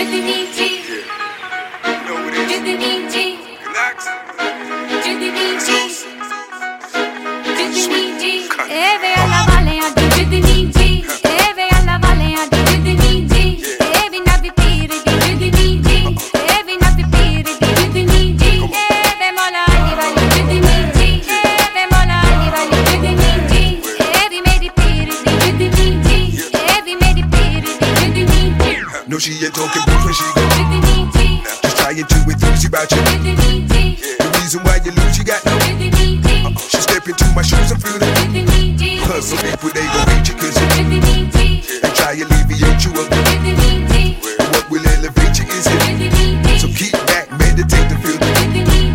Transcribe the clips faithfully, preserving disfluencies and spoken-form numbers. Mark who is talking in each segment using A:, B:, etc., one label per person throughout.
A: No, she ain't talking boots when she go. Just trying to enthuse about you. The reason why you lose, you got no. Uh, she step into my shoes and feel it. Cause some people they gon' hate you cause you. They try to alleviate you of it. What will elevate you is it. So keep back, meditate to feel it.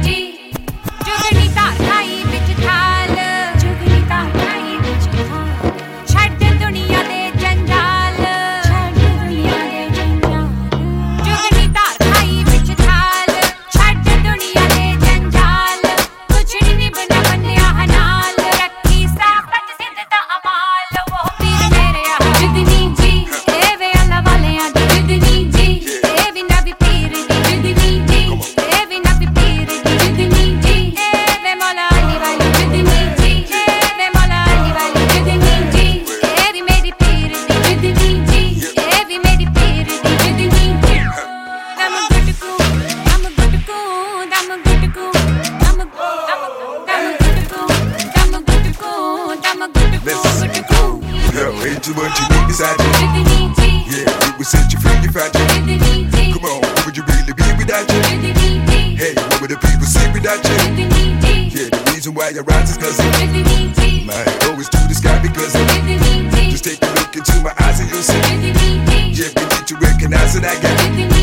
A: Girl, ain't too much you need beside you. Yeah, it will set you free, you find you. Come on, what would you really be without you? Hey, what would the people say without you? Yeah, the reason why you rise is cause it might always to the sky because it. Just take a look into my eyes and you'll see. Yeah, we need to recognize that I got